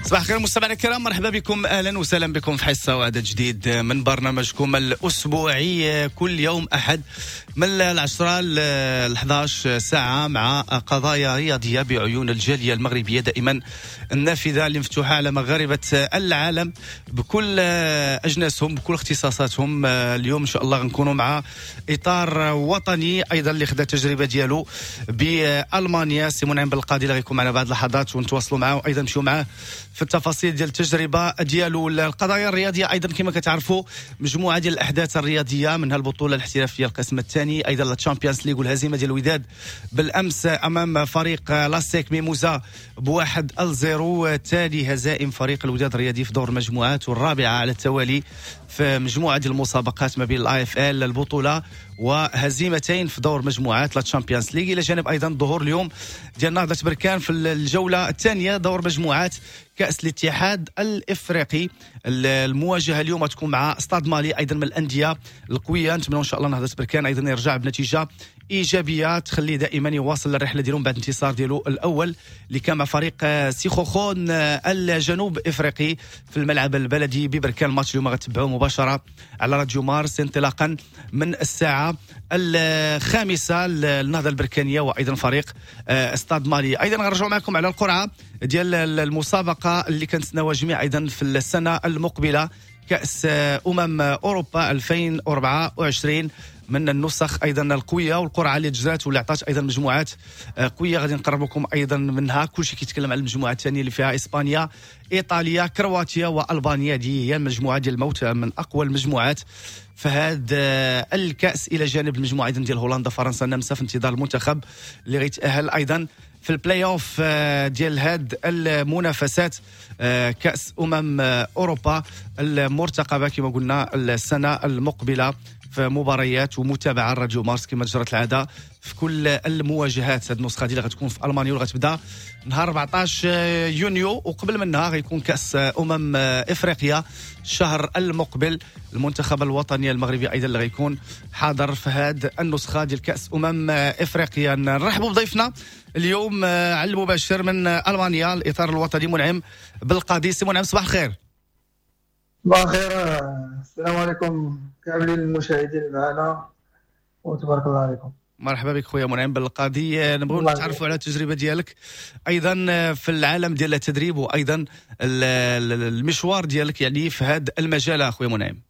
صباح الخير مستمعينا الكرام، مرحبا بكم، اهلا وسهلا بكم في حصه وعدد جديد من برنامجكم الاسبوعي كل يوم احد من 10 ل 11 ساعه مع قضايا رياضيه بعيون الجاليه المغربيه دائما النافذه اللي مفتوحه على مغاربه العالم بكل اجناسهم بكل اختصاصاتهم. اليوم ان شاء الله غنكونوا مع اطار وطني ايضا اللي خدا التجربه ديالو بالمانيا. سي منعم بالقاضي اللي غيكون معنا بعد اللحظات ونتواصلوا معه وايضا نمشيو معاه في التفاصيل ديال التجربه ديالو. القضايا الرياضيه ايضا كما كتعرفوا مجموعه ديال الاحداث الرياضيه منها البطوله الاحترافيه القسم الثاني، ايضا الشامبيونز ليغ والهزيمه ديال الوداد بالامس امام فريق لاسيك ميموزا ب1-0. تالي هزائم فريق الوداد الرياضي في دور المجموعات والرابعه على التوالي في مجموعه ديال المسابقات ما بين الاي اف ال البطوله وهزيمتين في دور مجموعات للتشامبيونز ليغ، الى جانب ايضا ظهور اليوم ديال نهضه بركان في الجوله الثانيه دور مجموعات كأس الاتحاد الافريقي. المواجهه اليوم تكون مع استاد مالي ايضا من الانديه القويه. نتمنى ان شاء الله نهضه بركان ايضا يرجع بنتيجه ايجابيه تخليه دائما يواصل الرحله ديالو بعد انتصار ديالو الاول اللي كان مع فريق سيخوخون الجنوب افريقي في الملعب البلدي ببركان. الماتش اليوم غتتبعوه مباشره على راديو مارس انطلاقا من الساعه 5 النهضه البركانيه وايضا فريق استاد مالي. ايضا غنرجعوا معكم على القرعه ديال المسابقه اللي كنتسناوها جميع ايضا في السنه المقبله كأس اوروبا 2024 من النسخ ايضا القويه والقرعه اللي جرات واللي عطات ايضا مجموعات قويه غادي نقرب لكم ايضا منها. كلشي كيتكلم على المجموعه الثانيه اللي فيها اسبانيا ايطاليا كرواتيا والبانيا. دي هي المجموعه ديال الموت من اقوى المجموعات في هذا الكاس، الى جانب المجموعه ايضا ديال هولندا فرنسا النمسا في انتظار المنتخب اللي غيتاهل ايضا في البلاي اوف ديال هاد المنافسات كاس اوروبا المرتقبه كما قلنا السنه المقبله في مباريات ومتابعه راديو مارس كما جرت العاده في كل المواجهات. هذه النسخه اللي غتكون في المانيا واللي غتبدا نهار 14 يونيو، وقبل منها غيكون كاس افريقيا الشهر المقبل. المنتخب الوطني المغربي ايضا اللي غيكون حاضر في هذه النسخه ديال كاس افريقيا. نرحبوا بضيفنا اليوم على المباشر من المانيا الاطار الوطني منعم بالقاضي. سي منعم صباح الخير. صباح الخير، السلام عليكم كاملين المشاهدين معنا وتبارك الله عليكم. مرحبا بك خويا منعم بالقاضي. نبغيو نتعرفوا على التجربه ديالك ايضا في العالم ديال التدريب وايضا المشوار ديالك يعني في هذا المجال اخويا منعم.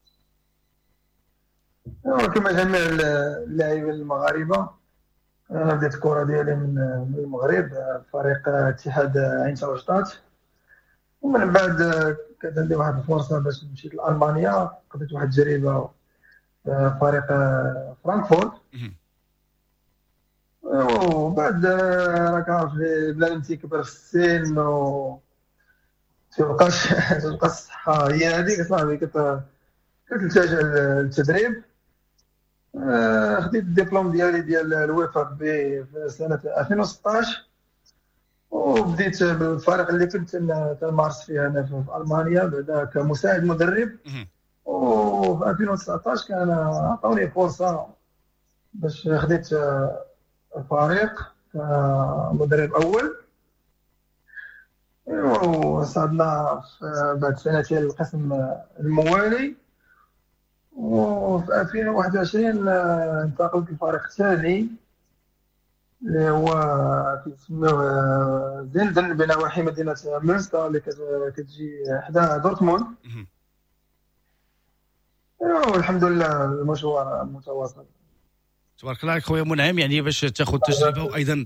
كما جميع اللاعبين المغاربه انا بديت الكره ديالي من المغرب فريق اتحاد عين شاوشطات، ومن بعد كانت عندي واحد الفرصه باش مشيت لالمانيا، قضيت واحد التجربه في فريق فرانكفورت. وبعد راك عارف بلا ما تكبر في السن و تبقاش الصحه هي هذيك صاحبي كتلتجأ للتدريب. خديت الدبلوم ديالي ديال الويفا بي في سنه 2016 وبديت بالفريق اللي كنت تنمارس فيه انا في المانيا بعدا كمساعد مدرب. وفي 2019 كان عطاوني فرصه باش خديت الفريق كمدرب اول، وصعدنا بعد سنتين القسم الموالي. وفي 2021 انتقلت للفريق الثاني اللي هو كيسموه زندن بنواحي مدينه مünster اللي كتجي حدا دورتموند. والحمد لله المشوار متواصل تبارك الله عليك خويا منعم. يعني باش تاخذ تجربه وايضا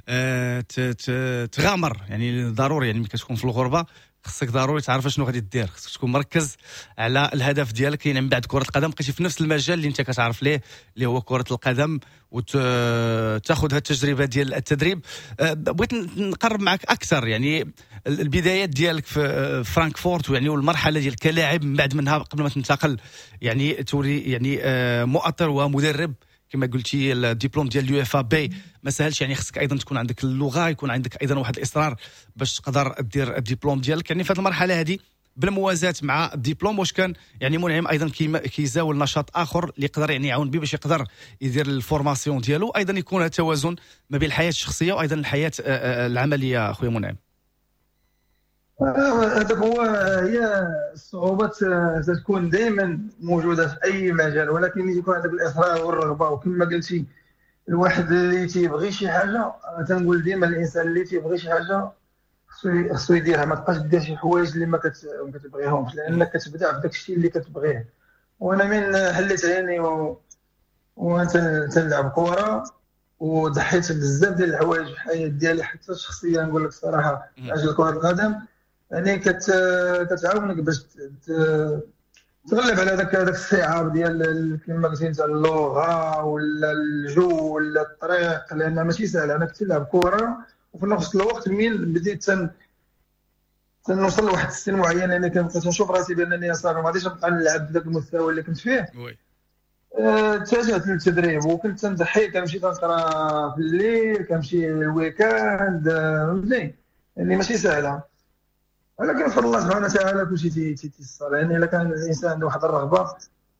تغامر يعني ضروري، يعني ملي كتكون في الغربه خصك ضروري تعرف شنو غادي دير، خصك تكون مركز على الهدف ديالك. يعني من بعد كره القدم بقيتي في نفس المجال اللي انت كتعرف ليه اللي هو كره القدم وتاخذ هذه التجربه ديال التدريب. بغيت نقرب معك اكثر يعني البدايات ديالك في فرانكفورت يعني والمرحله ديال كلاعب من بعد منها قبل ما تنتقل يعني تولي يعني مؤطر ومدرب كما قلتي. الدبلوم ديال اليو اف بي ما سهلش، يعني خصك ايضا تكون عندك اللغه، يكون عندك ايضا واحد الاصرار باش تقدر دير الدبلوم ديالك. يعني في هذه المرحله هذه بالموازاه مع الدبلوم واش كان يعني منعم ايضا كيزاول نشاط اخر اللي يقدر يعني يعاون به باش يقدر يدير الفورماسيون ديالو، ايضا يكون توازن ما بين الحياه الشخصيه وايضا الحياه العمليه اخويا منعم؟ هذاك هو. هي الصعوبات تكون دائما موجوده في اي مجال، ولكن يكون عندك الاصرار والرغبه. وكما قلتي، الواحد اللي تيبغي شي حاجه، تنقول ديما الانسان اللي تيبغي شي حاجه خصو يديرها. ما تبقاش دير شي حوايج اللي ما كتبغيهمش، لانك كتبدع في داك الشيء اللي كتبغيه. وانا من حليت عيني وانت تنلعب كره، وضحيت بزاف ديال الحوايج في الحياه ديالي، حتى شخصيا نقول لك الصراحه من اجل كره القدم. يعني كتعاونك باش تغلب على داك الصعاب ديال كما قلتي انت، اللغه ولا الجو ولا الطريق، لان ماشي سهل. انا كنت نلعب كره، وفي نفس الوقت من بديت تنوصل لواحد السن معين، اللي كنشوف راسي بانني صافي ما غاديش نبقى نلعب بداك المستوى اللي كنت فيه. اتجهت للتدريب، وكنت تنضحي، كنمشي تنقرا في الليل، كنمشي الويكاند، فهمتني. يعني ماشي سهله، ولكن بفضل الله سبحانه وتعالى كلشي تيتيسر. يعني الا كان الانسان عنده واحد الرغبه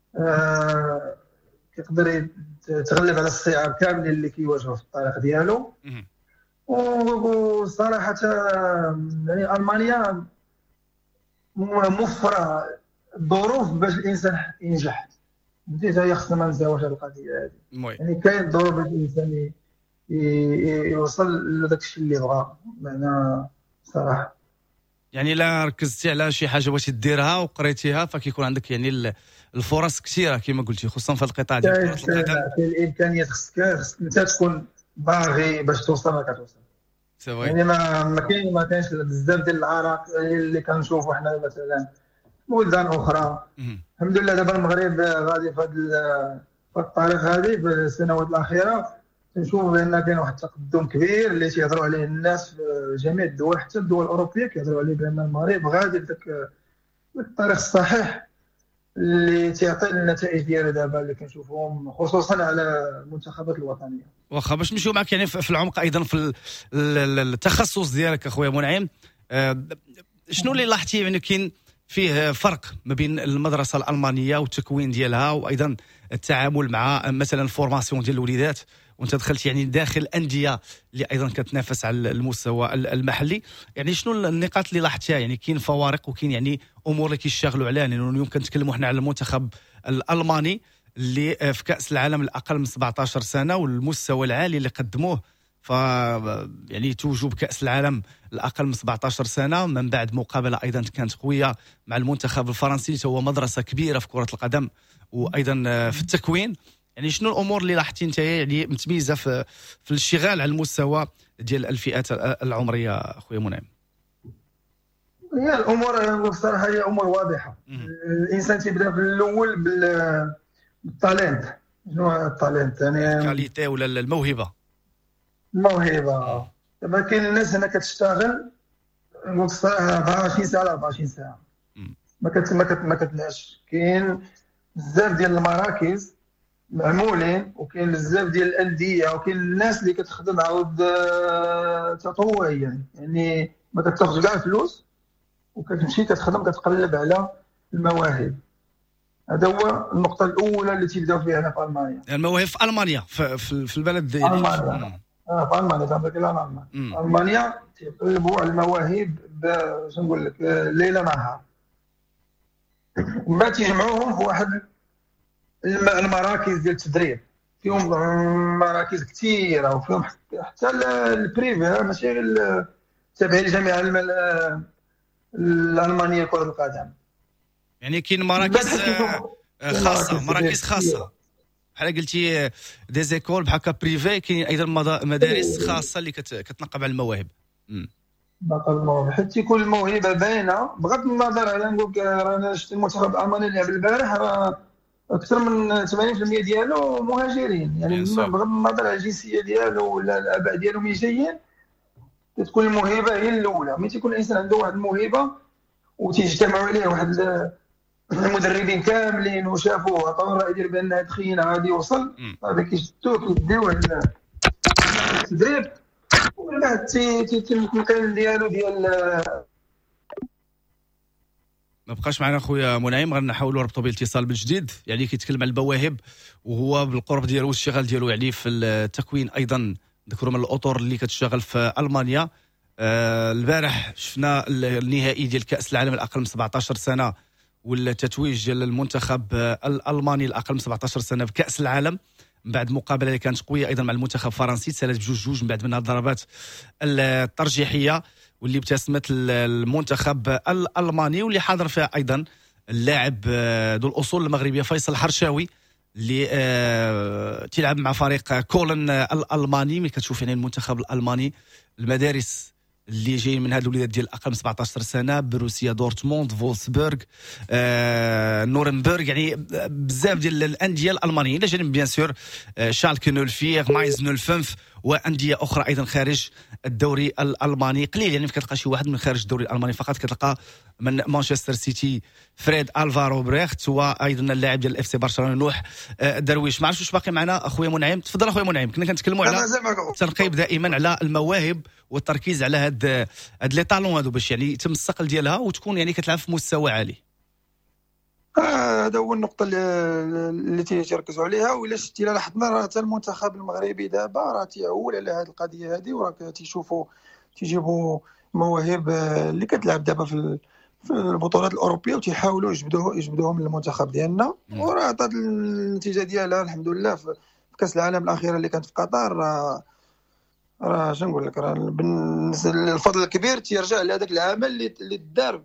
كيقدر يتغلب على الصعاب كاملين اللي كيواجهوا في الطريق ديالو. وصراحه يعني المانيا موفره الظروف باش الانسان ينجح. بديت هي خصنا ما نساوش هذه القضيه هذه. يعني كاين ظروف باش الانسان يوصل لذاك الشيء اللي بغا، معنى صراحه. يعني لا ركزتي على شي حاجه بغيتي ديرها وقريتيها، فكيكون عندك يعني الفرص كثيره كما قلتي، خصوصا في القطاع ديال كره القدم. الامكانيات خصك انت تكون باغي باش توصل ما كتوصل. يعني ما كاينش بزاف ديال العراق اللي كنشوفوا حنا مثلا بلدان اخرى. الحمد لله دابا المغرب غادي في هذا الطريق هذه في السنوات الاخيره. تنشوف بان كاين واحد التقدم كبير اللي تيهضروا عليه الناس في جميع الدول، حتى الدول الاوروبيه كيهضروا عليه بان المغرب غادي في الطريق الصحيح اللي تيعطي النتائج ديالو دابا اللي كنشوفوهم، خصوصا على المنتخبات الوطنيه. واخا باش نمشيو معك يعني في العمق ايضا في التخصص ديالك اخويا منعم، شنو اللي لاحظتي يعني كاين فيه فرق ما بين المدرسه الالمانيه والتكوين ديالها، وايضا التعامل مع مثلا الفورماسيون ديال الوليدات، وانت دخلت يعني داخل انديه اللي ايضا كتنافس على المستوى المحلي. يعني شنو النقاط اللي لاحظتيها؟ يعني كاين فوارق وكاين يعني امور اللي كيشتغلوا عليها، لانه اليوم كنتكلموا حنا على المنتخب الالماني اللي في كاس العالم الاقل من 17 سنه والمستوى العالي اللي قدموه، ف يعني توجوا بكاس العالم الاقل من 17 سنه من بعد مقابله ايضا كانت قويه مع المنتخب الفرنسي، هو مدرسه كبيره في كره القدم وايضا في التكوين. يعني شنو الامور اللي لاحظتي انت يعني متميزه في الاشتغال على المستوى ديال الفئات العمريه اخويا منعم؟ هي الامور بصراحه هي امور واضحه. الانسان تيبدا في الاول بالتالنت. شنو هو التالنت؟ يعني الكاليتي ولا الموهبه. دابا كاين الناس هنا كتشتغل نقول الصراحه 24 ساعه على 24 ساعه ما كتنعش. كاين بزاف ديال المراكز معمولين، وكاين بزاف ديال الانديه، وكاين الناس اللي كتخدم عاود تطوعيا. يعني ما كتاخذش كاع الفلوس وكتمشي كتخدم كتقلب على المواهب. هذا هو النقطه الاولى اللي تيبداو فيها هنا في المانيا. المواهب في المانيا في البلد ديالي في المانيا تنهضر على المانيا تيقلبوا على المواهب باش نقول لك ليله نهار، وما تيجمعوهم في واحد المراكز ديال التدريب. فيهم مراكز كثيره، وفيهم حتى البريفي، ماشي غير تابعين للجامعه الالمانيه لكره القدم. يعني كاين مراكز خاصه بحال قلتي دي زيكول بحال هكا بريفي، كاين ايضا مدارس خاصه اللي كتنقب على المواهب. حتى يكون الموهبه باينه، بغض النظر على نقول لك رانا شفت المنتخب الالماني اللي لعب البارح اكثر من 80% ديالو مهاجرين. يعني بغض النظر على الجنسيه ديالو ولا الاباء ديالو من جايين، تكون الموهبه هي الاولى. ملي تيكون الانسان عنده واحد الموهبه وتيجتمعوا عليه واحد المدربين كاملين وشافوه عطاو الراي ديال بان هاد خينا غادي يوصل، صافي كيشدوه كيديوه التدريب، ومن بعد تيتم التمكين ديالو ديال. ما بقاش معنا خويا منعم، غنحاولوا نربطوا بالاتصال بالجديد. يعني كيتكلم على المواهب وهو بالقرب ديالو والاشتغال ديالو يعني في التكوين. ايضا ذكروا من الاطر اللي كتشتغل في المانيا البارح شفنا النهائي ديال كأس العالم الأقل من 17 سنة والتتويج ديال المنتخب الألماني الأقل من 17 سنة بكأس العالم من بعد مقابلة اللي كانت قوية أيضا مع المنتخب الفرنسي تسالت بجوج من بعد منها الضربات الترجيحية واللي ابتسمت المنتخب الألماني واللي حاضر فيها أيضا اللاعب ذو الأصول المغربية فيصل حرشاوي اللي تلعب مع فريق كولن الألماني. ملي كتشوف يعني المنتخب الألماني المدارس اللي جايين من هاد الوليدات ديال اقل من 17 سنه بروسيا دورتموند فولسبورغ نورنبرغ يعني بزاف ديال الانديه الالمانيه الى جانب بيان سور شالكه 04 ماينز 05 وانديه اخرى ايضا خارج الدوري الالماني. قليل يعني كتلقى شي واحد من خارج الدوري الالماني فقط كتلقى من مانشستر سيتي فريد الفارو بريخت وايضا اللاعب ديال الاف سي برشلونه نوح درويش. ما عرفتش واش باقي معنا اخويا منعم. تفضل اخويا منعم. كنا كنتكلموا على التنقيب دائما على المواهب والتركيز على هاد لي طالون هادو باش يعني يتم الصقل ديالها وتكون يعني كتلعب في مستوى عالي. هذا هو النقطه اللي تيركزوا عليها. وإلا شتي لاحظنا راه حتى المنتخب المغربي دابا راه تيعول على هذه القضيه هذه وراه تيجيبوا مواهب اللي كتلعب دابا في البطولات الاوروبيه وتيحاولوا يجبدوهم للمنتخب ديالنا وراه عطات النتيجه ديالها الحمد لله في كاس العالم الاخيره اللي كانت في قطر. راه شنو نقول لك راه الفضل الكبير تيرجع لهذاك العمل اللي دار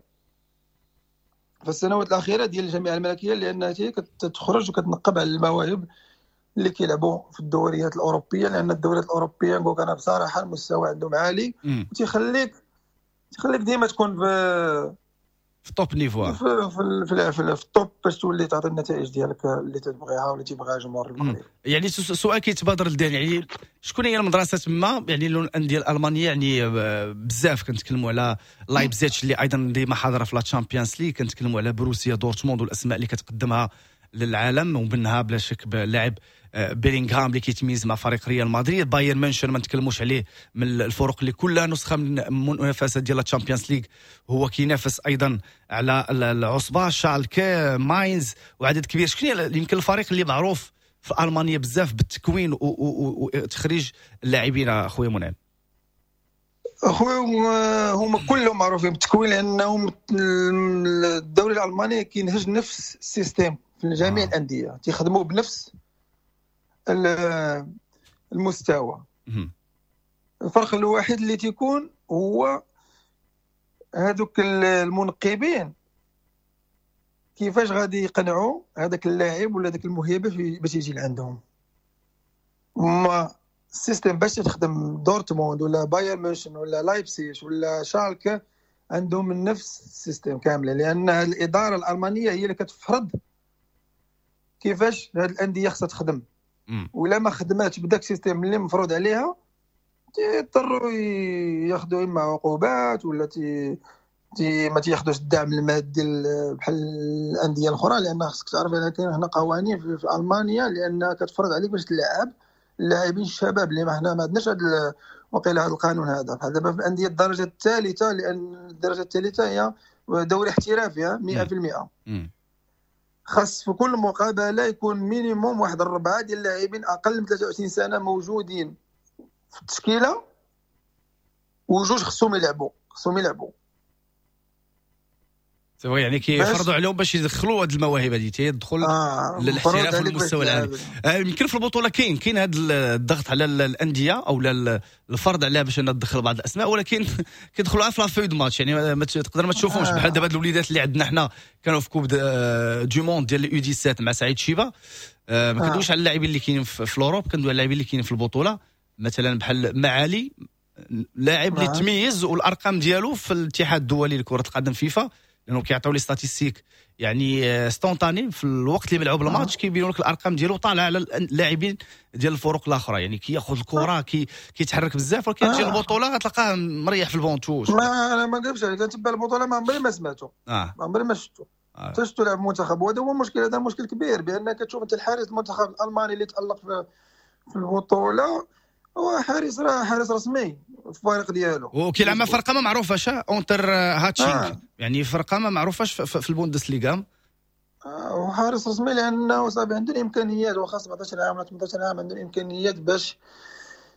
في السنوات الاخيره ديال الجمعيه الملكيه لانها كتخرج وكتنقب على المواهب اللي كيلعبوا في الدوريات الاوروبيه لان الدوريات الاوروبيه نقول انا بصراحه المستوى عندهم عالي وتيخليك ديما تكون في توب نيفو في التوب باش تولي تعطي النتائج ديالك اللي تبغيها واللي تيبغيها الجمهور المغربي. يعني سؤال كيتبادر للذهن يعني شكون هي المدرسه تما يعني الانديه الالمانيه يعني بزاف كنتكلموا على لايبزيتش اللي ايضا ديما حاضره في لا تشامبيونز ليغ كنتكلموا على بروسيا دورتموند والاسماء اللي كتقدمها للعالم ومنها بلا شك لاعب بيلينغهام اللي كيتميز مع فريق ريال مدريد. بايرن ميونخ ما نتكلموش عليه من الفرق اللي كلها نسخه من منافسه ديال الشامبيونز ليغ هو كينافس ايضا على العصبه شالكه ماينز وعدد كبير. شكون يمكن الفريق اللي معروف في المانيا بزاف بالتكوين وتخريج اللاعبين اخويا منعم؟ اخويا هما كلهم معروفين بالتكوين لانهم الدوري الالماني كينهج نفس السيستم في جميع الانديه تيخدموا بنفس المستوى. الفرق الوحيد اللي تيكون هو هذوك المنقبين كيفاش غادي يقنعوا هذاك اللاعب ولا هذاك الموهبه باش يجي لعندهم. ما السيستم باش تخدم دورتموند ولا بايرن ميونخ ولا لايبزيج ولا شالكه عندهم من نفس السيستم كامله لان الاداره الالمانيه هي اللي كتفرض كيفاش هذه الانديه خصها تخدم. ولا ما خدماتش بداك السيستم اللي مفروض عليها يضطروا ياخذوا اما عقوبات ولا ما تياخذوش الدعم المادي بحال الانديه الاخرى لان خصك تعرف ان كاين هنا قوانين في المانيا لانها كتفرض عليك باش تلعب اللاعبين الشباب اللي ما عندناش هذا وقيل هذا القانون هذا بحال دابا في الانديه الدرجه الثالثه لان الدرجه الثالثه هي دوري احترافي 100%. خاص في كل مقابله يكون مينيموم واحد 4 ديال اللاعبين اقل من 23 سنه موجودين في التشكيله وجوج خصهم يلعبوا يعني كيفرضوا عليهم باش يدخلوا هاد المواهب هذه تيدخل للاحتراف والمستوى العالي. يمكن في البطوله كاين هذا الضغط على الانديه او الفرض عليها باش تدخل بعض الاسماء ولكن كيدخلوا في لا فوي دو ماتش يعني تقدر ما تشوفهمش بحال دابا الوليدات اللي عندنا حنا كانوا في كوب دو موند ديال اليو 17 مع سعيد شيبه. ما كندويش على اللاعبين اللي كاينين في الاوروب كندوي على اللاعبين اللي كاينين في البطوله مثلا بحال معالي لاعب اللي تميز والارقام ديالو في الاتحاد الدولي لكره القدم فيفا لانه كيعطيو لي ستاتيستيك يعني ستونطاني في الوقت اللي ملعوب الماتش كيبينوا لك الارقام ديالو طالعه على اللاعبين ديال الفرق الاخرى يعني كياخذ الكره كيتحرك بزاف ولكن تجي البطوله تلقاه مريح في البونتوش. انا ما نكذبش عليك كنتبع البطوله ما عمري ما سمعته ما عمري ما شفته شفتو لعب منتخب وهذا هو المشكل. هذا مشكل كبير بان كتشوف انت الحارس المنتخب الالماني اللي تالق في البطوله هو حارس رسمي في الفريق ديالو وكيلعب مع فرقه ما معروفاش اونتر هاتشينغ يعني فرقه ما معروفاش في البوندسليغا وحارس رسمي لانه صافي عنده الامكانيات وخاصه 17 عام ولا 18 عام عنده الامكانيات باش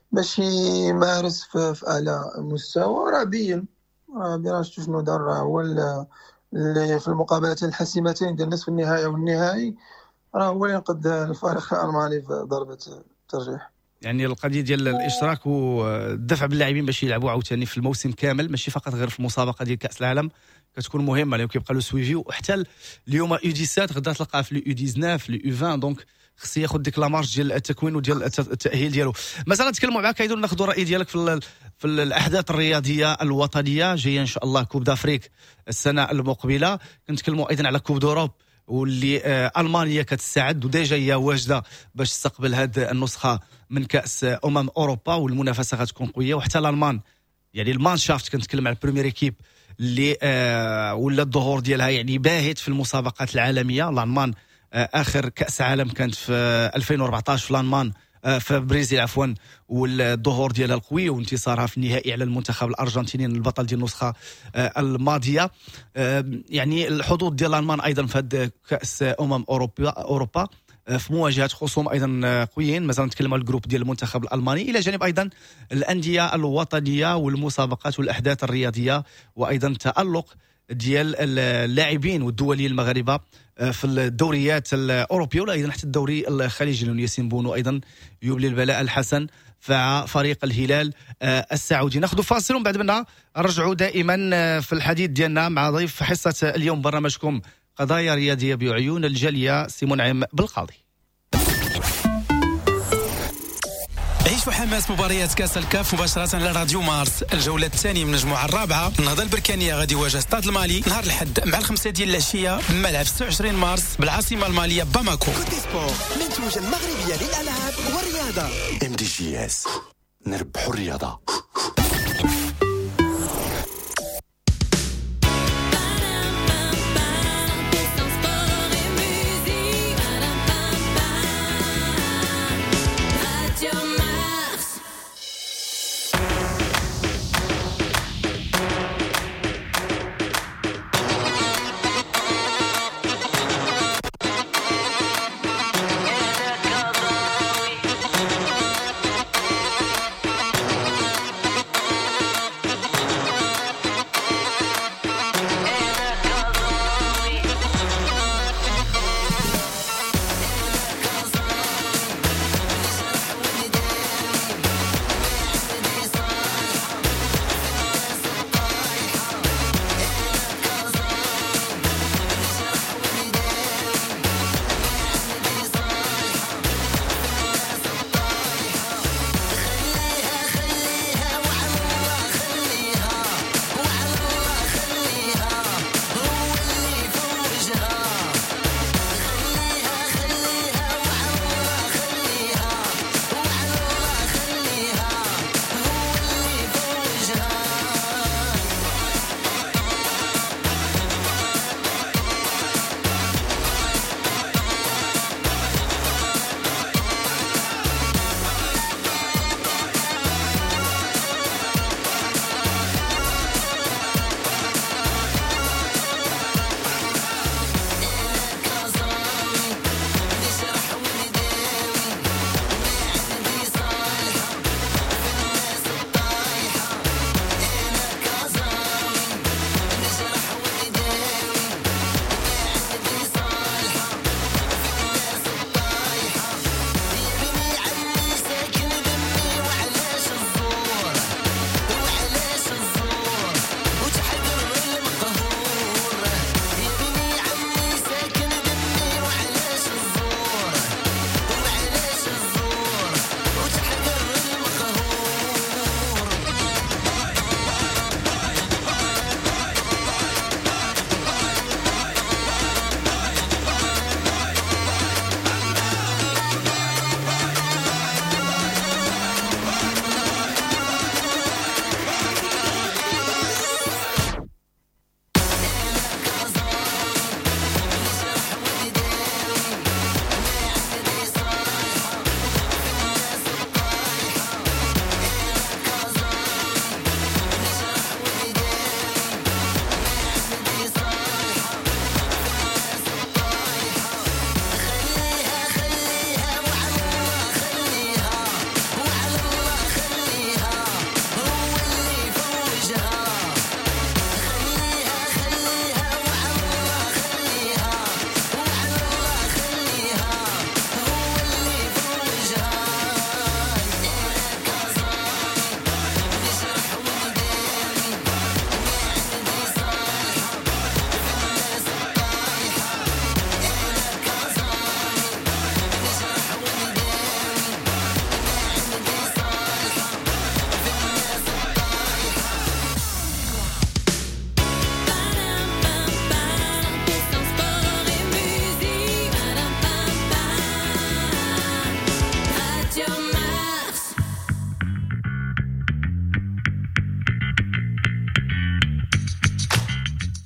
باش يمارس في اعلى مستوى. راه بين راه شفتوا شنو دار، راه هو اللي في المقابلتين الحاسمتين ديال نصف النهائي والنهائي راه هو اللي ينقذ الفريق الالماني في ضربه الترجيح. يعني القضيه ديال الاشتراك والدفع باللاعبين باش يلعبوا عاوتاني في الموسم كامل، ماشي فقط غير في المسابقه ديال كاس العالم، كتكون مهمه لانه كيبقى له سويفي. وحتى اليوم يو 17 غدا تلقاه في يو 19 يو 20، دونك خص ياخذ ديك لامارج ديال التكوين وديال التاهيل ديالو. مثلا نتكلموا معاك ايضا، ناخذوا الراي ديالك في الاحداث الرياضيه الوطنيه جايه ان شاء الله. كوب دافريك السنه المقبله، كنتكلموا ايضا على كوب دوروب واللي المانيا كتستعد وديجا هي واجده باش تستقبل هذه النسخه من كاس اوروبا، والمنافسه غتكون قويه. وحتى الالمان يعني المانشافت، كنتكلم على البريمير ايكيب اللي ولا الظهور ديالها يعني باهت في المسابقات العالميه. الالمان اخر كاس عالم كانت في 2014 في الالمان في بريزيل عفوا، والظهور ديالها القوي وانتصارها في النهائي على المنتخب الارجنتيني البطل ديال النسخه الماضيه. يعني الحظوظ ديال الالمان ايضا في هذا كاس اوروبا في مواجهه خصوم ايضا قويين. مثلا نتكلم على الجروب ديال المنتخب الالماني، الى جانب ايضا الانديه الوطنيه والمسابقات والاحداث الرياضيه، وايضا تالق ديال اللاعبين والدوليين المغاربه في الدوريات الاوروبيه ولا ايضا حتى الدوري الخليجي. لأن ياسين بونو ايضا يبلي البلاء الحسن مع فريق الهلال السعودي. ناخذ فاصل ومن بعد منها نرجعوا دائما في الحديث ديالنا مع ضيف حصه اليوم برنامجكم قضايا رياضيه بعيون الجاليه سي منعم بالقاضي. عيشوا حماس مباريات كاس الكاف مباشرة على راديو مارس. الجولة الثانية من المجموعة الرابعة، النهضة البركانية غادي يواجه ستاد المالي نهار الحد مع 5 ديال العشية بملعب 26 مارس بالعاصمة المالية باماكو. كوتي سبور، منتوجة المغربية للألعاب والرياضة. MDGS، نربحوا الرياضة.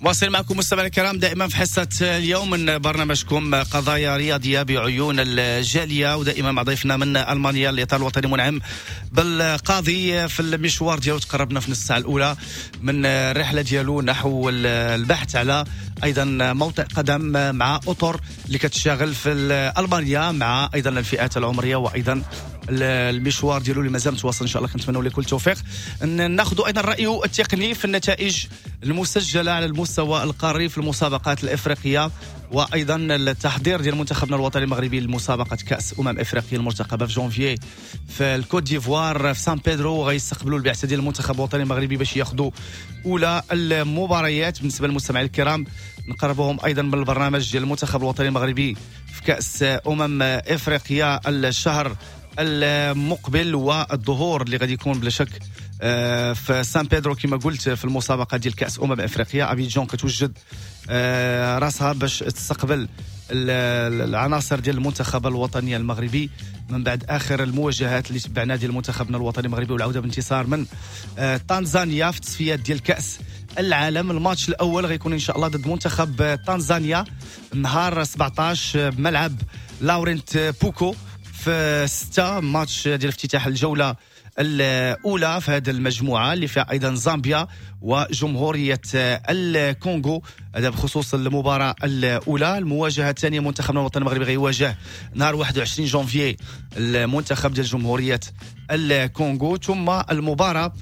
واصل معكم مستمعينا الكرام دائما في حصة اليوم من برنامجكم قضايا رياضية بعيون الجالية، ودائما مع ضيفنا من ألمانيا الإطار الوطني منعم بالقاضي في المشوار ديالو. تقربنا في نص الساعة الأولى من الرحلة ديالو نحو البحث على أيضا موطئ قدم مع أطر اللي كتشتغل في ألمانيا مع أيضا الفئات العمرية، وأيضا المشوار ديالو اللي مازال متواصل. ان شاء الله كنتمنوا له كل توفيق. ناخذوا ايضا رايه التقني في النتائج المسجله على المستوى القاري في المسابقات الافريقيه، وايضا التحضير ديال منتخبنا الوطني المغربي لمسابقه كاس افريقيا المرتقبه في جونفيي في الكوت ديفوار في سان بيدرو. غيستقبلوا البعثه ديال المنتخب الوطني المغربي باش ياخذوا اولى المباريات. بالنسبه للمستمعين الكرام نقربوهم ايضا من البرنامج ديال المنتخب الوطني المغربي في كاس افريقيا الشهر المقبل، والظهور اللي غادي يكون بلا شك في سان بيدرو كما قلت في المسابقه ديال كاس افريقيا. ابيجان كتوجد راسها باش تستقبل العناصر ديال المنتخب الوطني المغربي من بعد اخر المواجهات اللي تبعنا ديال منتخبنا الوطني المغربي والعوده بانتصار من تنزانيا في تصفيات ديال كاس العالم. الماتش الاول غيكون ان شاء الله ضد منتخب تنزانيا نهار 17 بملعب لاورنت بوكو في 6. ماتش ديال افتتاح الجولة الأولى في هذه المجموعة اللي فيها أيضا زامبيا وجمهورية الكونغو. هذا بخصوص المباراة الأولى. المواجهة الثانية منتخبنا الوطني المغربي غيواجه نهار 21 جونفيي المنتخب ديال جمهورية الكونغو. ثم المباراة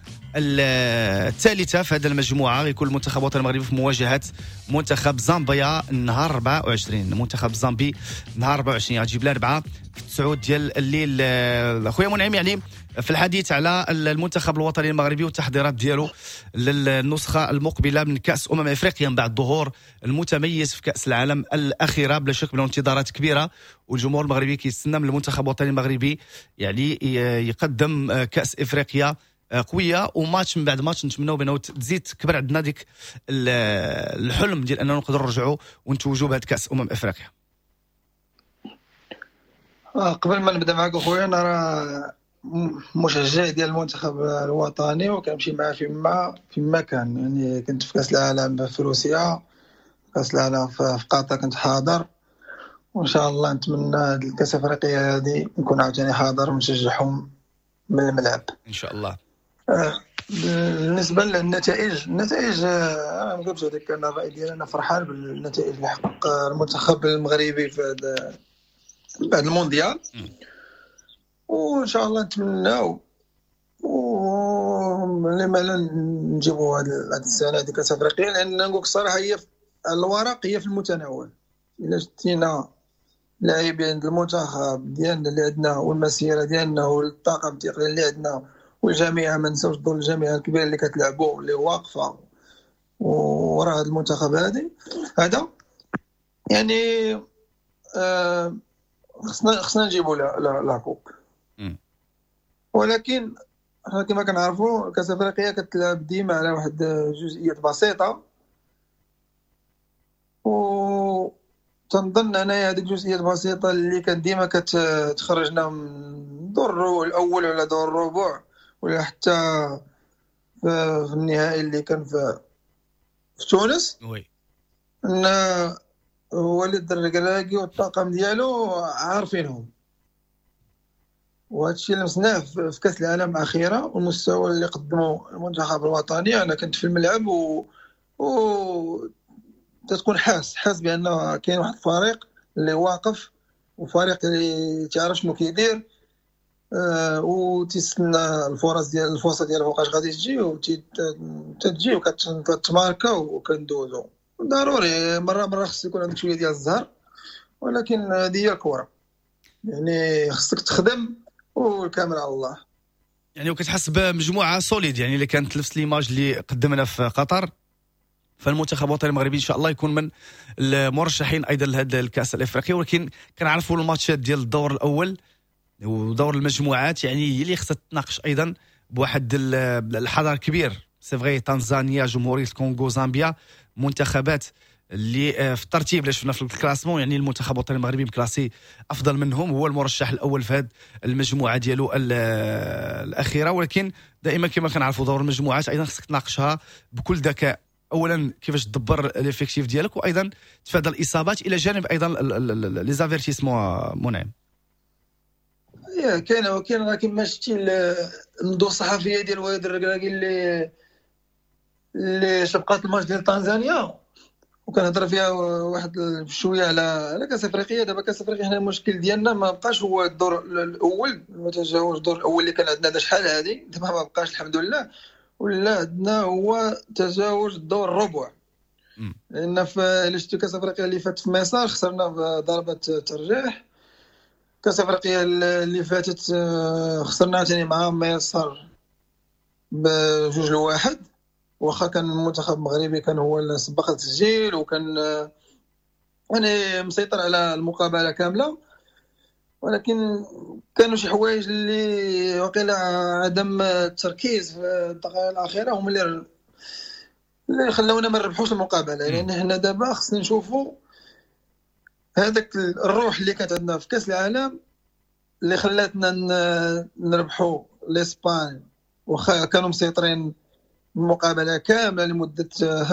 الثالثة في هذه المجموعة غيكون المنتخب الوطني المغربي في مواجهة منتخب زامبيا نهار 24. منتخب زامبي نهار 24 غتجيب لها 4 في 9 ديال الليل. اخويا منعم يعني في الحديث على المنتخب الوطني المغربي والتحضيرات ديالو للنسخة المقبلة من كأس افريقيا من بعد الظهور المتميز في كأس العالم الأخيرة. بلا شك من انتظارات كبيرة والجمهور المغربي كيستنى من المنتخب الوطني المغربي يعني يقدم كأس افريقيا قويه، وماتش من بعد ماتش نتمنوا بانه تزيد تكبر عندنا ديك الحلم ديال اننا نقدروا نرجعوا ونتوجوا بهذا كاس افريقيا. قبل ما نبدا معك اخويا، انا راه مشجع ديال المنتخب الوطني وكنمشي معاه فيما كان. يعني كنت في كاس العالم في روسيا، كاس العالم في قطر كنت حاضر، وان شاء الله نتمنى الكاس الافريقيه هذه نكون عاوتاني حاضر ونشجعهم من الملعب ان شاء الله. بالنسبه للنتائج انا ما قلتش هذاك انا الراي ديالي، انا فرحان بالنتائج اللي حقق المنتخب المغربي في بعد المونديال، وان شاء الله نتمناو لما لا نجيبوا هذه السنه هذه كاس افريقيا، لان نقولك الصراحه هي الورق هي في المتناول. الا شتينا لاعبين المنتخب ديالنا اللي عندنا والمسيره ديالنا والطاقم التقني اللي عندنا والجامعه، ما نساوش دور الجامعه الكبيره اللي كتلعبوا اللي واقفه وراء هذا المنتخب هذا يعني خصنا نجيبوا لا كوب. ولكن كما كنعرفوا كاس افريقيا كتلعب ديما على واحد جزئيات بسيطه، و تنظن انايا هذيك الجزئيات البسيطه اللي كانت ديما كتخرجنا من دور الاول ولا دور الربع ولا حتى في النهائي اللي كان في تونس. وي ان وليد الركراكي والطاقم ديالو عارفينهم، وهذا الشيء اللي مسناه في كاس العالم الاخيره والمستوى اللي قدمه المنتخب الوطني. انا كنت في الملعب و تكون حاس بان كاين واحد الفريق اللي واقف وفريق اللي تعرف شنو كيدير، وتستنى الفرصه ديال فوقاش غادي تجي وتجي وكتماركا وكندوزو. ضروري مره خص يكون عندك شويه ديال الزهر، ولكن هذه هي الكره، يعني خصك تخدم والكامل على الله. يعني وكتحس بمجموعه سوليد يعني اللي كانت نفس ليماج اللي قدمنا في قطر. فالمنتخب الوطني المغربي ان شاء الله يكون من المرشحين ايضا لهذا الكاس الافريقي. ولكن كنعرفوا الماتشات ديال الدور الاول ودور المجموعات يعني هي اللي خصها تناقش ايضا بواحد الحذر كبير. سي فغي تنزانيا جمهوريه الكونغو زامبيا منتخبات اللي في الترتيب اللي شفنا في الكلاسمون، يعني المنتخب الوطني المغربي مكلاسي افضل منهم، هو المرشح الاول في هذه المجموعه ديالو الاخيره. ولكن دائما كما كنعرفوا دور المجموعات ايضا خصك تناقشها بكل ذكاء اولا كيفاش تدبر ليفيكتيف ديالك، وايضا تفادى الاصابات، الى جانب ايضا لي زافيرتيسمون منعم. كاين لكن ما شتي الندوه الصحفيه ديال والد الركراكي اللي سبقات الماتش ديال تنزانيا، وكنهضر فيها واحد شويه على كاس افريقيا. دابا كاس افريقيا حنا المشكل ديالنا ما بقاش هو الدور الاول، ما تجاوزش الدور الاول اللي كان عندنا شحال هذه، دابا ما بقاش الحمد لله، ولا عندنا هو تجاوز الدور الربع. لان في كاس افريقيا اللي فات في مصر خسرنا بضربه ترجيح. كاس افريقيا اللي فاتت خسرنا ثاني مع مصر ب2-1، واخا كان المنتخب المغربي كان هو اللي سبق التسجيل وكان يعني مسيطر على المقابله كامله، ولكن كانوا شي حوايج اللي وقيلا عدم التركيز في الدقائق الاخيره هم اللي خلونا ما نربحوش المقابله. لان حنا دابا خصنا نشوفوا هذاك الروح اللي كانت عندنا في كاس العالم اللي خلاتنا نربحوا الاسبان، واخا كانوا مسيطرين المقابله كامله لمده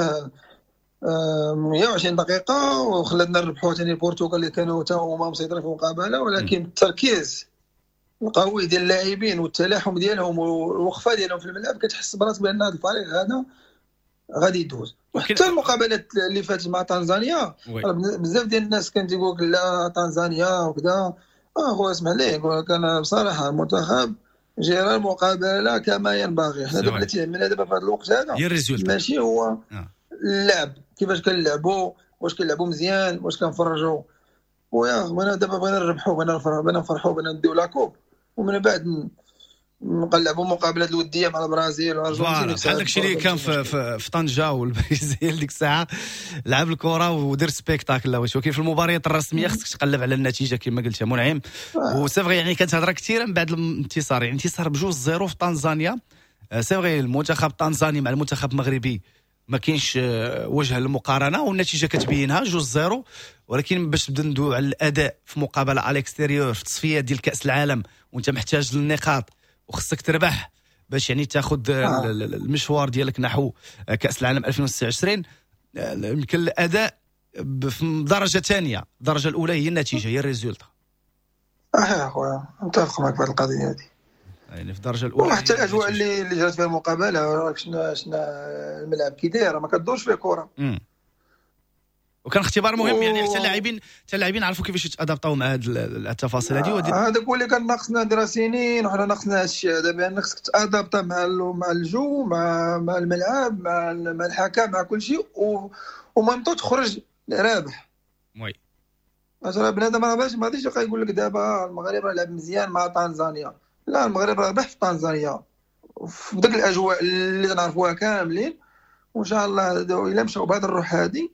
120 دقيقه، وخلاتنا نربحوا ثاني البرتغال اللي كانوا حتى هما مسيطرين في المقابله. ولكن التركيز القوي ديال اللاعبين والتلاحم ديالهم والوقفه ديالهم في الملعب كتحس براسك بان هذا الفريق هذا غادي يدوز. حتى المقابلات اللي فاتت مع تنزانيا بزاف ديال الناس كان تيقول لا تنزانيا وكذا، هو اسمح لي كان بصراحه المنتخب جرى المقابله كما ينبغي. حنا دابا اللي تيهمنا دابا في هذا الوقت هذا ماشي هو اللعب، كيفاش كنلعبوا، واش كنلعبوا مزيان، واش كنفرجوا، وانا دابا بغينا نربحوا، بغينا نفرحوا، بغينا نديو لاكوب، ومن بعد نقلبوا مقابلات الوديه مع البرازيل والارجنتين. بحال داكشي اللي كان في طنجه والبرازيل ديك الساعه، لعب الكره ودير سبيكتاكل. ولكن في المباريات الرسميه خصك تقلب على النتيجه كما قلت يا منعم. وسيفغي يعني كانت هضره كثيره من بعد الانتصار، يعني انتصار ب2-0 في تنزانيا. سيفغي المنتخب التنزاني مع المنتخب المغربي ما كاينش وجه للمقارنه، والنتيجه كتبينها 2-0. ولكن باش نبدا ندوي على الاداء في مقابله على الاكستيريور في تصفيات ديال كاس العالم، وانت محتاج للنقاط وخصك تربح باش يعني تاخذ المشوار ديالك نحو كاس العالم 2026. يمكن الاداء في درجه ثانيه، الدرجه الاولى هي النتيجه، هي الريزولتا. اخويا نتفق معك في هذه القضيه هذه، يعني في الدرجه الاولى وحتى الاجواء اللي جرت فيها المقابله، شنا الملعب كي داير ما كدورش فيه كره. وكان اختبار مهم، يعني حتى اللاعبين عرفوا كيفاش يتادابطاو مع هذه التفاصيل هذه. هذاك هو اللي كان ناقصنا درا سنين، وحنا ناقصنا هذا الشيء هذا، بان خصك تادابطا مع الجو، مع الملعب، مع الحكم، مع كل شيء، وما تخرج رابح. وي مثلا بنادم ما غاديش يبقى يقول لك دابا المغرب راه لعب مزيان مع تنزانيا. لا، المغرب راه ربح في تنزانيا في ديك الاجواء اللي نعرفوها كاملين، وان شاء الله الا مشاو بهذا الروح هذه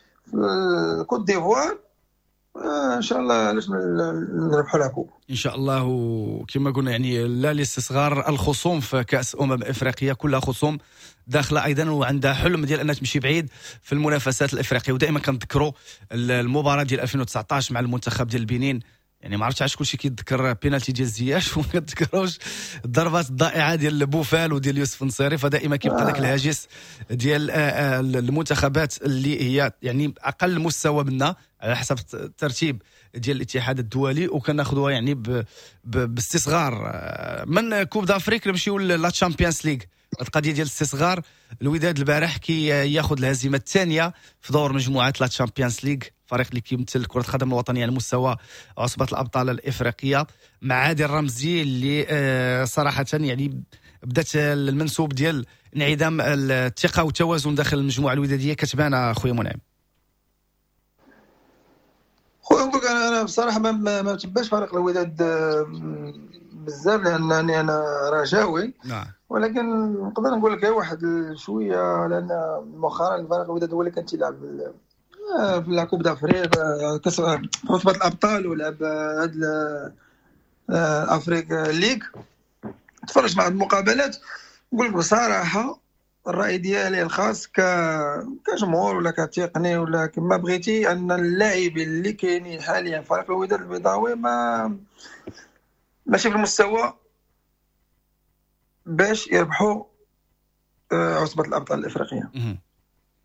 في كوت ديفوار ان شاء الله علاش نربحوا العكوب ان شاء الله. وكما قلنا يعني لا لاستصغار الخصوم في كاس افريقيا، كلها خصوم داخله ايضا وعندها حلم ديال انها تمشي بعيد في المنافسات الافريقيه. ودائما كنذكروا المباراه ديال 2019 مع المنتخب ديال البنين، يعني ما عرفتش علاش كلشي كيتذكر بينالتي ديال زياش وما كتذكروش الضربات الضائعه ديال بوفال وديال يوسف نصيري. فدائما كيبقى داك الهاجس ديال المنتخبات اللي هي يعني اقل مستوى منا على حسب الترتيب ديال الاتحاد الدولي، وكناخذوها يعني باستصغار. من كوب دافريك نمشيو لا تشامبيونز ليغ، القضيه ديال الاستصغار. الوداد البارح كي ياخذ الهزيمه الثانيه في دور مجموعات لا تشامبيونز ليغ، فريق اللي كيمثل كرة القدم الوطنية على مستوى عصبة الأبطال الإفريقية، مع عادل رمزي اللي صراحة يعني بدات المنسوب ديال انعدام الثقة والتوازن داخل المجموعة الودادية كتبان. أخويا منعم، خويا أنا بصراحة ما تباش فريق الوداد بزاف، لأنني أنا رجاوي. ولكن نقدر نقول لك واحد شوية، لأن مؤخرا الفريق الوداد هو اللي كان تيلعب في الكوب دافريك، كاس عصبة الابطال، ولعب هذا افريك ليغ. تفرج مع المقابلات، نقول لك بصراحه الراي ديالي الخاص كجمهور ولا كتقني ولا كما بغيتي، ان اللاعبين اللي كاينين حاليا في فريق الوداد البيضاوي ماشي في المستوى باش يربحوا عصبة الابطال الافريقيه.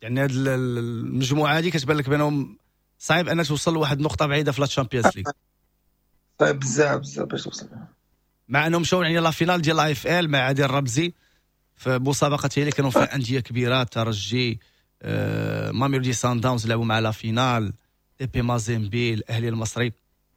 يعني هذه المجموعه هذه كتبان لك بانهم صعيب ان توصل لواحد النقطه بعيده في لا تشامبيونز ليغ. صعيب بزاف باش توصل، مع انهم مشاو يعني لا فينال ديال لا اف ال مع عادل الربزي في مسابقه اللي كانوا فيها انديه كبيره، ترجي، ماميلودي سان داونز لعبوا مع لا فينال، تي بي مازيمبي، الاهلي المصري.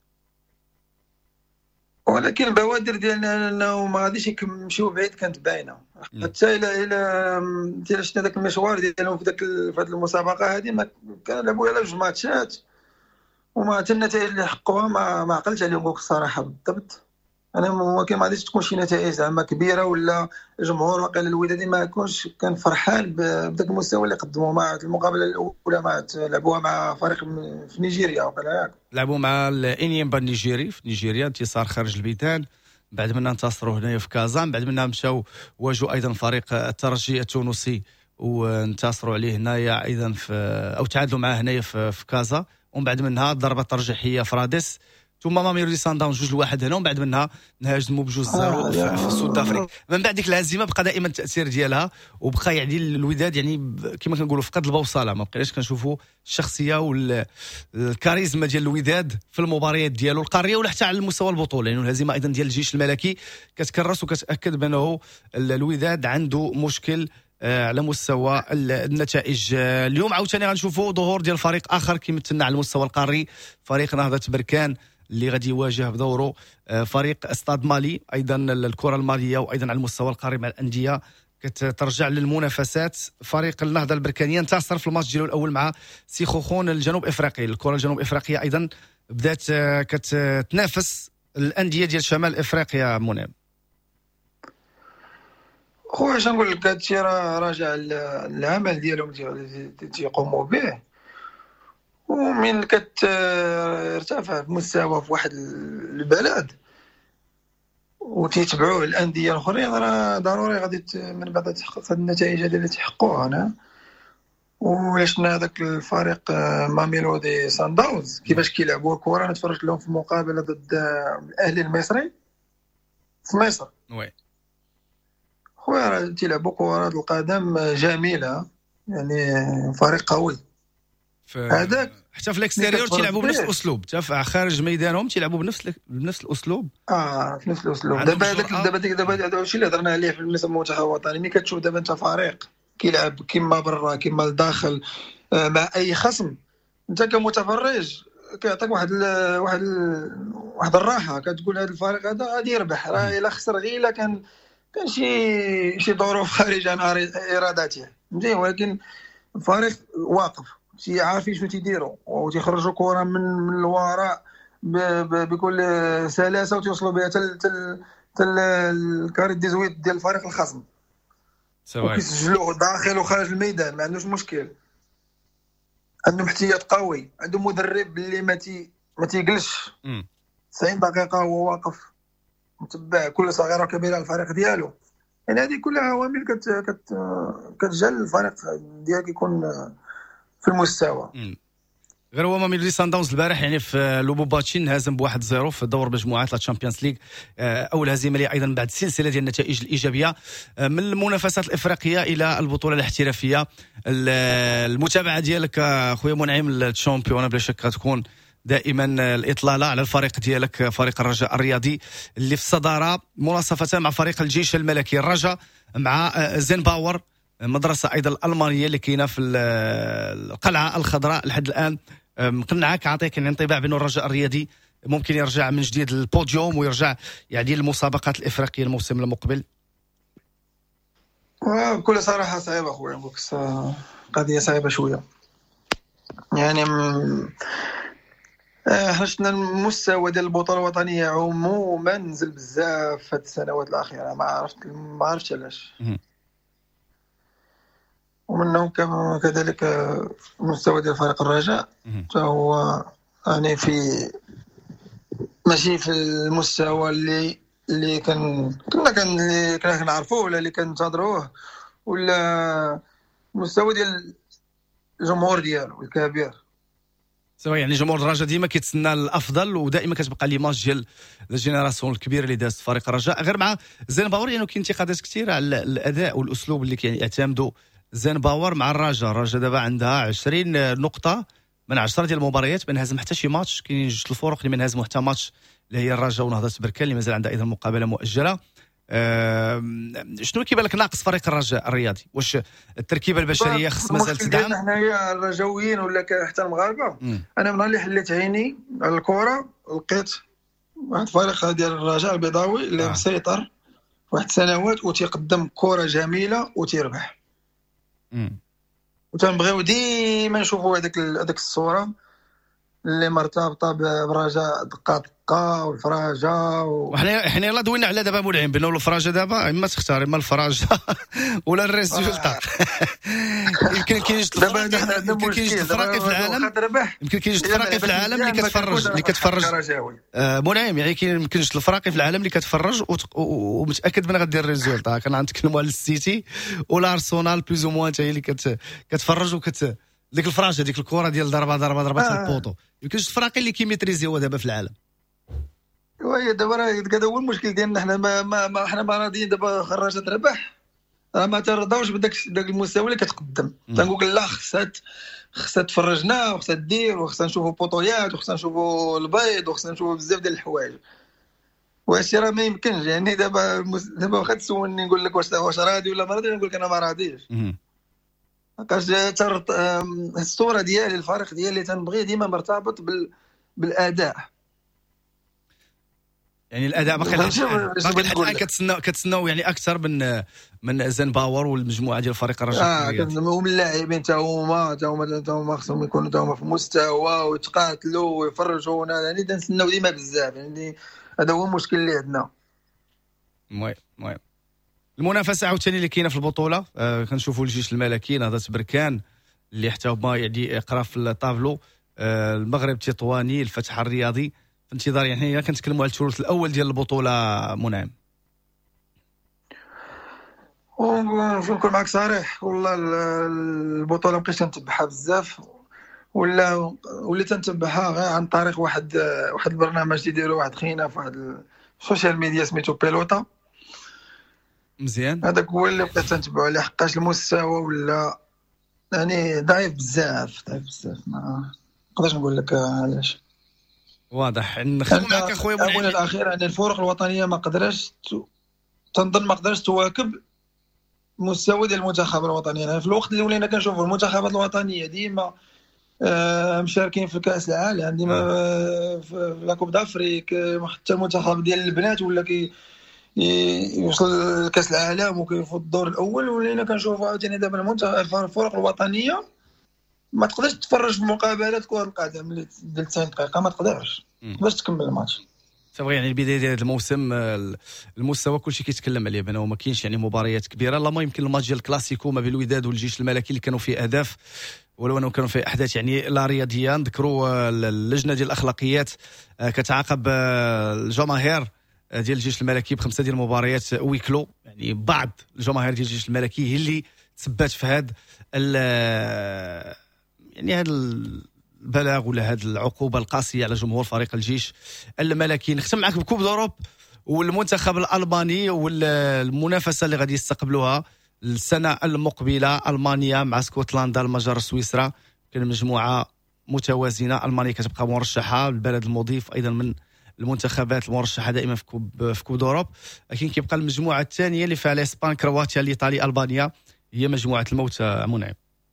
ولكن البوادر ديالنا انه ما غاديش يمشيو بعيد كانت باينه، حتى الى شفنا ذاك المشوار ديالهم في هذه المسابقه هذه ما كانوا لعبوا على جوج ماتشات وما حتى النتائج اللي حققوها ما عقلتش عليهم الصراحه بالضبط. انا ممكن ما غاديش تكون شي نتائج زعما كبيره ولا الجمهور واقيلا الودادي ما يكونش كان فرحان بداك المستوى اللي قدموه مع المقابله الاولى مع لعبوها مع فريق في نيجيريا وقيلا لعبوا مع الانيمبا النيجيري في نيجيريا، انتصار خارج البيتان، بعد منها انتصروا هنايا في كازان، بعد منها مشاو واجهوا ايضا فريق الترجي التونسي وانتصروا عليه هنايا ايضا او تعادلوا معاه هنايا في كازا، ومن بعد منها ضربه ترجيحيه في رادس، ثم ماميلودي سان داونز 2-1 هنا، ومن بعد منها نهاجموا ب2-0 في السود افريقيا. من بعد ديك الهزيمه بقى دائما التاثير ديالها، وبقى يعني الوداد يعني كما كنقولوا فقد البوصله، ما بقيناش كنشوفوا الشخصيه والكاريزما ديال الوداد في المباريات ديالو القاريه ولا حتى على المستوى البطوله. يعني الهزيمه ايضا ديال الجيش الملكي كتكرس وكتاكد بانه الوداد عنده مشكل على مستوى النتائج. اليوم عاوتاني غنشوفوا ظهور ديال فريق اخر كيمثلنا على المستوى القاري، فريق نهضه بركان اللي غادي يواجه بدوره فريق استاد مالي، ايضا الكره الماليه وايضا على المستوى القاري مع الانديه كترجع للمنافسات. فريق النهضه البركانيه انتصر في الماتش ديالو الاول مع سيخوخون الجنوب افريقي. الكره الجنوب افريقيه ايضا بدات كتنافس الانديه ديال شمال افريقيا. منعم خويا اش نقول لك، هادشي راه راجع العمل ديالهم تيقوموا به، ومن كترتفع المستوى في واحد البلد وتيتبعوه الانديه الاخرين راه ضروري غادي من بعد تحقق هاد النتائج اللي تحققوها هنا. وشفنا هذاك الفريق ماميلودي سان داونز كيفاش كيلعبوا الكره، انا تفرجت لهم في مقابله ضد الاهلي المصري في مصر. وي خويا راه تيلعبوا كره القدم جميله، يعني فريق قوي. هذاك حتى في الاكستيريور تيلعبوا بنفس الاسلوب، حتى خارج ميدانهم تيلعبوا بنفس الاسلوب. في نفس الاسلوب. دابا هادشي اللي هضرنا عليه في المنتخب الوطني، ملي كتشوف دابا انت فريق كيلعب كيما برا كيما لداخل مع اي خصم، انت كمتفرج كيعطيك واحد الراحه، كتقول هذا الفريق هذا غادي يربح، راه الا خسر غير الا كان شي ظروف خارجه عن ارادته، فهمتي. ولكن الفريق واقف عارفين شنو تيديروا وتيخرجوا كره من الوراء بكل سلاسه وتوصلوا بها حتى الكارت دي زويت ديال الفريق الخصم، وكيسجلوه داخل وخارج الميدان، ما عندوش مشكل. عندهم احتياط قوي، عندهم مدرب اللي ما تيجلش 90 دقيقه هو واقف متبع كل صغيره وكبيره الفريق ديالو. يعني هذه كلها عوامل كتجعل الفريق ديالك يكون في المستوى. غير هو ماميلودي سان داونز البارح يعني في لوبوباتشي انهزم ب1-0 في دور مجموعات لا تشامبيونز ليغ، اول هزيمه ليه ايضا بعد سلسله ديال النتائج الايجابيه من المنافسات الافريقيه الى البطوله الاحترافيه. المتابعه ديالك خويا منعم الشامبيون بلا شك غتكون دائما الاطلاله على الفريق ديالك، فريق الرجاء الرياضي اللي في الصداره مناصفه مع فريق الجيش الملكي. الرجاء مع زين باور، مدرسه ايضا الالمانيه اللي كاينه في القلعه الخضراء لحد الان. مقنعك عطيك يعني انطباع بانه الرجاء الرياضي ممكن يرجع من جديد للبوديوم ويرجع يعني المسابقات الافريقيه الموسم المقبل؟ بكل صراحه صعيبه اخويا، قضيه صعيبه شويه. يعني حنا شفنا المستوى ديال البطوله الوطنيه عموما نزل بزاف في هاد السنوات الاخيره، ما عرفتش علاش. ومنهم كذلك المستوى ديال فريق الرجاء فهو يعني ماشي في المستوى اللي كنا كنعرفوه ولا اللي كنتظروه، ولا المستوى ديال الجمهور ديالو الكبير. سواء يعني جمهور الرجاء ديما كيتسنى الافضل، ودائما كتبقى ليماج ديال الجينيراسيون الكبير اللي دازت فريق الرجاء. غير مع زين باور يعني كاين انتقادات كثيره على الاداء والاسلوب اللي كيعتمدوا زين باور مع الرجاء دابا عندها 20 نقطه من 10 ديال المباريات، ما نهزم حتى شي ماتش. كاينين جوج الفرق اللي ما نهزموا حتى ماتش، اللي هي الرجاء ونهضه بركان اللي مازال عندها ايضا مقابله مؤجله. شنو كيبان لك ناقص فريق الرجاء الرياضي؟ واش التركيبه البشريه خص مازال تدعم؟ حنايا الرجاويين ولا حتى المغاربه، انا من اللي حليت عيني على الكره لقيت واحد الفريق ديال الرجاء البيضاوي اللي مسيطر واحد السنوات وتيقدم كره جميله وتيربح. وتنبغيو ديما نشوفوا هذيك الصوره اللي مرتبطه برجاء دقه والفراجه وحنا يلا دوينا على دابا مولعين بينه والفراجه. دابا اما تختار اما الفراجه ولا الريزولتا. يمكن كاين جوج الفرق في العالم، يمكن كاين جوج الفرق في العالم اللي كتفرج مولعين. يعني يمكن جوج الفرق في العالم اللي كتفرج ومتاكد من غدير الريزولتا. كنتكلموا على السيتي والارسنال بلوز او موان، حتى هي اللي كتفرج ديك الفراجه ديك الكره ديال ضربات البوطو. يمكن جوج الفرق اللي كيميتريزيو دابا في العالم. وي دابا هذا هو المشكل ديالنا. حنا ما راضيين دابا خرجت تربح، راه ما ترضاوش بداك المستوى اللي كتقدم. تنقول لا خصها تفرجنا وخصها دير وخصها نشوفوا بوطويات وخصها نشوفوا البيض وخصها نشوفوا بزاف ديال الحوايج. واش راه ما يمكنش. يعني دابا واخا تسولني نقول لك واش راضي ولا ما راضي، نقول لك انا ما راضيش. لقاش الصوره ديالي الفريق ديالي تنبغي ديما مرتبط بالاداء. يعني الاداء باقي كتسناو يعني اكثر من زين باور والمجموعه ديال فريق الرجاء. ومن اللاعبين تا هما خصهم يكونوا تا هما في مستوى ويتقاتلوا ويفرجوا. يعني تنسناو ديما بزاف. يعني هذا هو المشكل اللي عندنا. المهم المنافسه عاوتاني اللي كاينه في البطوله. كنشوفوا الجيش الملكي، نهضه بركان اللي حتى هما يعني قرا في الطابلو، المغرب التطواني، الفتح الرياضي. في انتظار يعني كنتكلموا على الثلث الاول ديال البطوله منعم. ونكون معك صريح، والله البطوله مابقيتش نتبعها بزاف، ولا تنتبعها غير عن طريق واحد البرنامج يديروا واحد خينا في واحد السوشيال ميديا سميتو بيلوتا. مزيان، هذاك هو اللي بقيت نتبعو عليه، حقاش المستوى ولا يعني ضعيف بزاف. ما نقدرش نقول لك علاش. واضح. نخدم معك اخويا منعم. الاخير يعني الفرق الوطنيه ما قدرش تواكب المستوى ديال المنتخب الوطني. يعني في الوقت اللي ولينا كنشوفوا المنتخبات الوطنيه ديما مشاركين في كاس العالم، ديما في لا كوب دافريك، حتى المنتخب ديال البنات ولا يوصل لكاس العالم وكيفوت الدور الاول. ولينا كنشوفوا عاوتاني دابا الفرق الوطنيه ما تقدرش تتفرج في مقابلات كره القدم اللي ديال 90 دقيقه، ما تقدرش باش تكمل الماتش. تبغي يعني البدايه ديال الموسم المستوى كلشي كيتكلم عليه بانه ما كاينش يعني مباريات كبيره. لا ما يمكن الماتش ديال الكلاسيكو ما بين الوداد والجيش الملكي اللي كانوا فيه اهداف، ولو انهم كانوا فيه احداث يعني لا رياضيه. نذكروا اللجنه ديال الاخلاقيات كتعاقب الجماهير ديال الجيش الملكي ب5 ديال المباريات ويكلو. يعني بعض الجماهير ديال الجيش الملكي هي اللي تثبت في هذا يعني هذا البلاغ ولا هذه العقوبه القاسيه على جمهور فريق الجيش الملكي. نختم معك بكوب دوروب والمنتخب الالماني والمنافسه اللي غادي يستقبلوها السنه المقبله. المانيا مع اسكتلندا، المجر، سويسرا. كاين مجموعه متوازنه. المانيا كتبقى مرشحه، البلد المضيف ايضا من المنتخبات المرشحه دائما في كوب دوروب. لكن كيبقى المجموعه الثانيه اللي فيها الاسبان، كرواتيا، الايطالي، البانيا، هي مجموعه الموت. منعم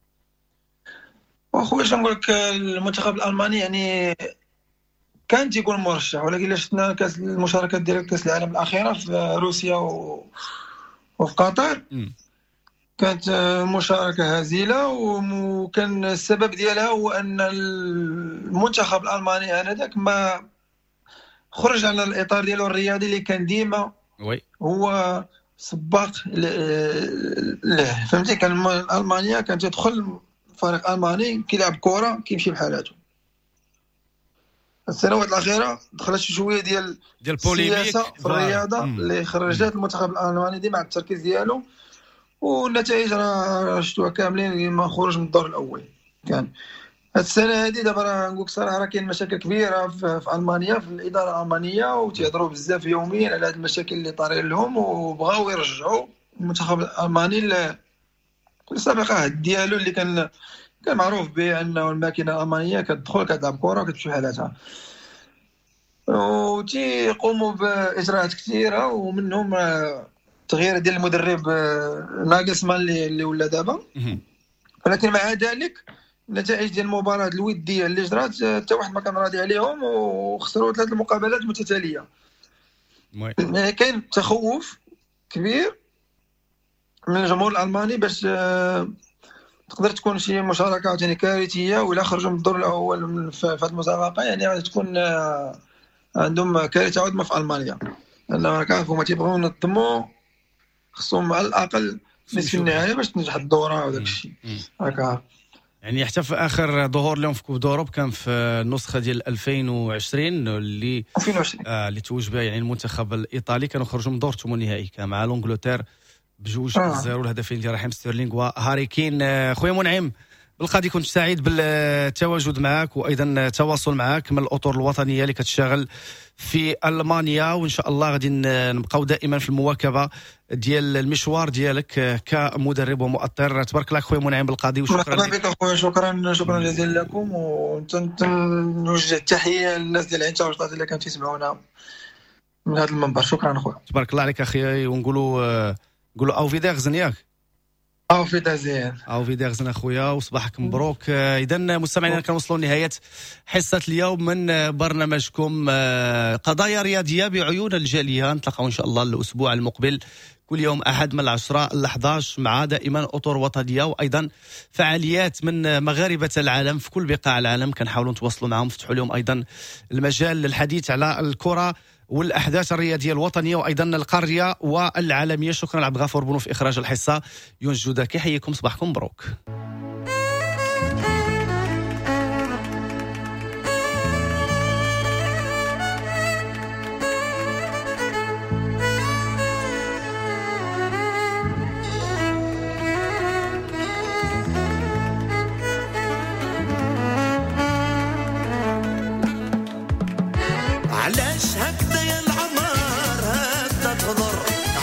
واخويا اش نقول لك، المنتخب الالماني يعني كان تيكون مرشح، ولكن الا شفنا كاس المشاركات ديال كاس العالم الاخيره في روسيا وفي قطر كانت مشاركه هزيله، وكان السبب ديالها هو ان المنتخب الالماني انذاك ما خرج على الاطار ديالو الرياضي اللي كان ديما هو سباق له. فهمتي؟ كان المانيا كانت تدخل فريق الماني كيلعب كره كيمشي بحالاته. السنوات الاخيره دخلت شويه ديال السياسه في الرياضه اللي خرجت المنتخب الالماني ديما على التركيز ديالو، والنتائج راه شفتوها كاملين ما خرج من الدور الاول. كان هاد السنه هذه دابا راه نقولك صراحه راه كاين مشاكل كبيره في المانيا، في الاداره الالمانيه، وتيهضروا بزاف يوميا على هاد المشاكل اللي طارين لهم، وبغاو يرجعوا المنتخب الالماني في السابقات ديالو اللي كان معروف به انه الماكينه الالمانيه كتدخل كتلعب كره وكتمشي بحالاتها، وتيقوموا باجراءات كثيره ومنهم التغيير ديال المدرب ناغلسمان اللي ولا دابا. ولكن مع ذلك النتائج ديال المباراه الوديه اللي جرات حتى واحد ما كان راضي عليهم، وخسروا 3 مقابلات متتاليه. يعني كاين تخوف كبير من الجمهور الالماني باش تقدر تكون شي مشاركه يعني كارثيه، ولا خرجوا من الدور الاول في هذه المسابقه يعني غادي تكون عندهم كارثه عظمى في المانيا، لانه كيف هما تيبغيو ينظموا، خصهم على الاقل نصف النهائي باش تنجح الدوره وداك الشيء هكا. يعني حتى في اخر ظهور لهم في كوب دوروب كان في النسخه ديال 2020 اللي توج بها يعني المنتخب الايطالي، كانوا خرجوا من دور الثمن النهائي كان مع لونجلتير ب2-0 الهدفين ديال رحيم ستيرلينغ وهاري كين. خويا منعم بالقادي كنت سعيد بالتواجد معك وايضا التواصل معك من الاطر الوطنيه اللي كتشتغل في المانيا، وان شاء الله غادي نبقاو دائما في المواكبه ديال المشوار ديالك كمدرب ومؤطر. تبارك الله خويا منعم بالقادي، وشكرا لك اخويا. شكرا جزيلا لكم، ونوجه التحيه للناس ديال عين تاوجطات اللي كانوا يسمعونا من هذا المنبر. شكرا اخويا. تبارك الله عليك اخي، ونقولوا او فيديرزن ياك او فيديرزن اخويا، وصباحك مبروك. اذا مستمعينا كنوصلوا لنهايه حصه اليوم من برنامجكم قضايا رياضيه بعيون الجاليه. نتلاقاو ان شاء الله الاسبوع المقبل كل يوم احد من 10 ل 11 مع دائما اطر وطنيه وايضا فعاليات من مغاربه العالم في كل بقاع العالم، كنحاولوا نتواصلوا معهم، نفتحوا لهم ايضا المجال للحديث على الكره والاحداث الرياضيه الوطنيه وايضا القاريه والعالميه. شكرا عبد الغفور بنو في اخراج الحصه. يونس جوده كيحييكم، صباحكم مبروك. علاش هكا